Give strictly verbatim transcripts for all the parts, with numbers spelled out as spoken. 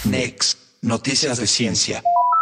Next, noticias de ciencia.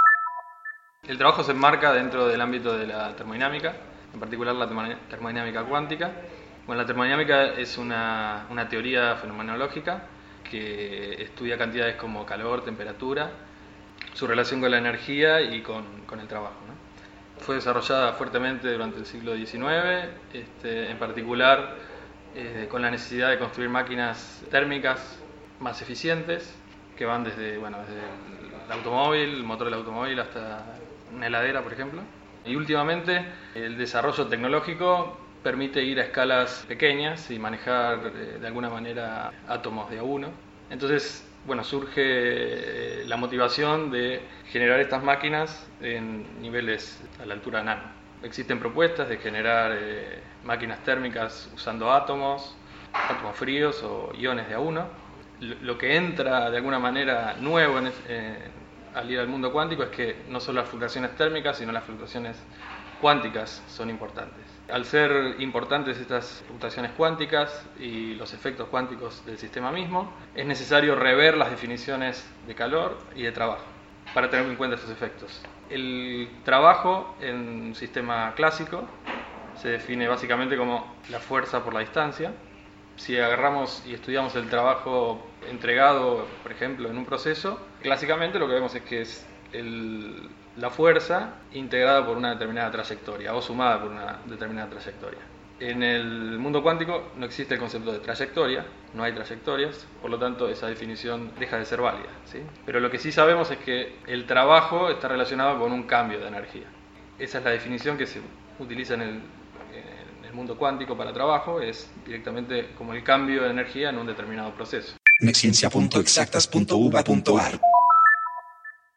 El trabajo se enmarca dentro del ámbito de la termodinámica, en particular la termodinámica cuántica. Bueno, la termodinámica es una, una teoría fenomenológica que estudia cantidades como calor, temperatura, su relación con la energía y con, con el trabajo, ¿no? Fue desarrollada fuertemente durante el siglo diecinueve, este, en particular eh, con la necesidad de construir máquinas térmicas más eficientes, que van desde, bueno, desde el automóvil, el motor del automóvil, hasta una heladera, por ejemplo. Y últimamente el desarrollo tecnológico permite ir a escalas pequeñas y manejar eh, de alguna manera átomos de a uno. Entonces, bueno, surge eh, la motivación de generar estas máquinas en niveles a la altura nano. Existen propuestas de generar eh, máquinas térmicas usando átomos, átomos fríos o iones de a uno. Lo que entra de alguna manera nuevo en, eh, al ir al mundo cuántico es que no solo las fluctuaciones térmicas, sino las fluctuaciones cuánticas son importantes. Al ser importantes estas fluctuaciones cuánticas y los efectos cuánticos del sistema mismo, es necesario rever las definiciones de calor y de trabajo para tener en cuenta estos efectos. El trabajo en un sistema clásico se define básicamente como la fuerza por la distancia. Si agarramos y estudiamos el trabajo entregado, por ejemplo, en un proceso, clásicamente lo que vemos es que es el, la fuerza integrada por una determinada trayectoria o sumada por una determinada trayectoria. En el mundo cuántico no existe el concepto de trayectoria, no hay trayectorias, por lo tanto esa definición deja de ser válida, ¿sí? Pero lo que sí sabemos es que el trabajo está relacionado con un cambio de energía. Esa es la definición que se utiliza en el mundo cuántico para trabajo, es directamente como el cambio de energía en un determinado proceso. Nexciencia punto exactas punto u b a punto a r